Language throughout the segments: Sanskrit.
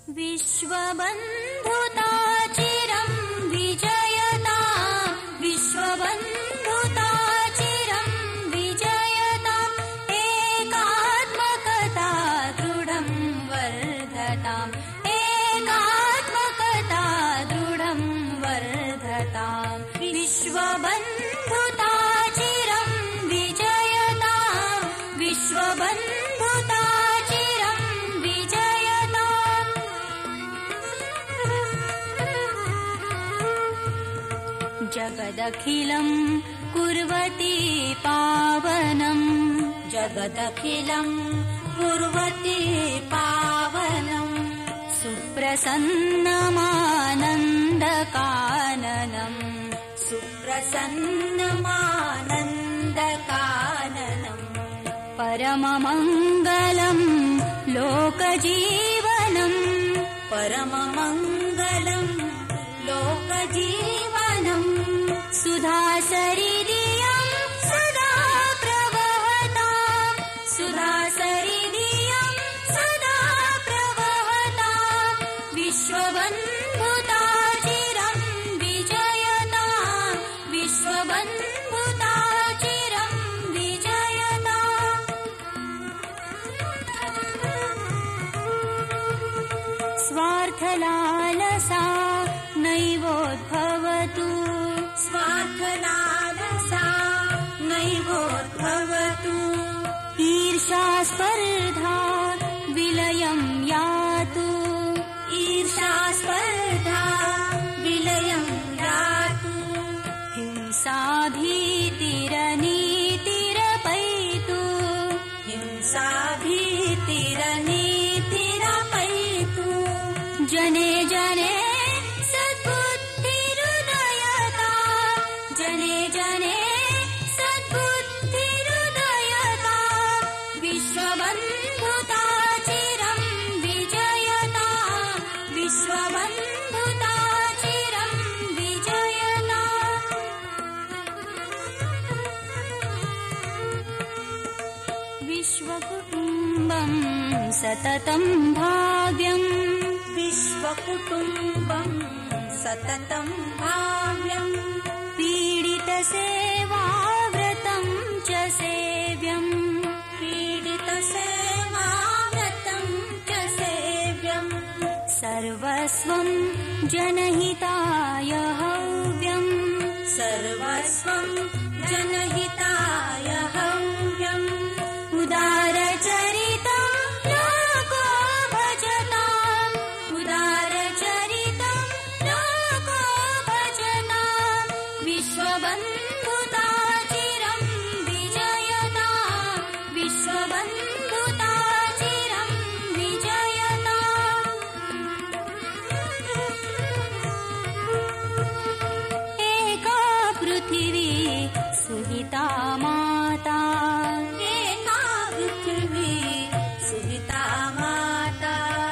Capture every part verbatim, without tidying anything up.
विश्वबन्धुता चिरं विजयता विश्वबन्धुता चिरं विजयता एकात्मकता दृढं वर्धताम् एकात्मकता दृढं वर्धताम् विश्वबन्धुता चिरं विजयता विश्वबन्धुता चिरं विजयता जगदखिलं कुर्वती पावनं जगदखिलं कुर्वती पावनं सुप्रसन्नमानन्दकाननं सुप्रसन्नमानन्दकाननं परममङ्गलं लोकजीवनं परममङ्गलं लोकजीवनं सुधासरिदियं सदा प्रवहताम् सुधासरिदियं सदा प्रवहताम् विश्वबन्धुता चिरं विजयता विश्वबन्धुता चिरं विजयता स्वार्थलालसा नैवोद्भवतु स्वार्थलालसा नैवोद्भवतु ईर्षा स्पर्धा विलयं यातु ईर्षा स्पर्धा विलयं यातु हिंसा भीतिरनीतिरपैतु हिंसा भीतिरनीतिरपैतु जने जने सद्बुद्धिरुदयता जने जने सद्बुद्धिरुदयता विश्वबन्धुता चिरं विजयता विश्वबन्धुता चिरं विजयता विश्वकुटुम्बं सततं भाव्यम् विश्वकुटुम्बं सततं भाव्यम् पीडितसेवाव्रतं च सेव्यम् पीडितसेवाव्रतं च सेव्यम् सर्वस्वं जनहिताय हव्यम् सर्वस्वं जनहिताय हव्यम् उदारचरितं लोको भजताम् उदारचरितं लोको भजताम् विश्वबन्धुता चिरं विजयता विश्वबन्धुता चिरं विजयता एका पृथिवी सुहिता माता एका पृथिवी सुहिता माता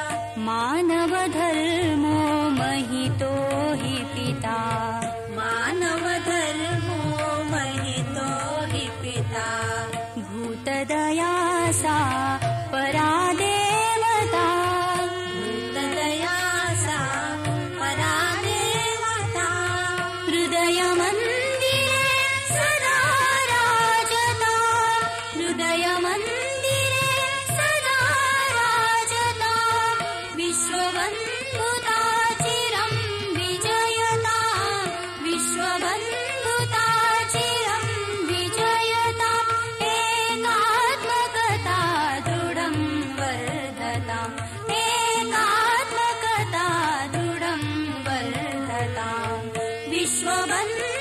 मानवधर्मो महितो हि पिता मानवधर्मो महितो हि पिता भूतदया सा परा देवता भूतदया सा परा देवता हृदयमन्दिरे सदा राजता हृदयमन्दिरे सदा राजता विश्वबन्धुता चिरं विजयता विश्वबन्धुता चिरं विजयता एकात्मकता दृढं वर्धताम् एकात्मकता दृढं वर्धताम् विश्वबन्धुता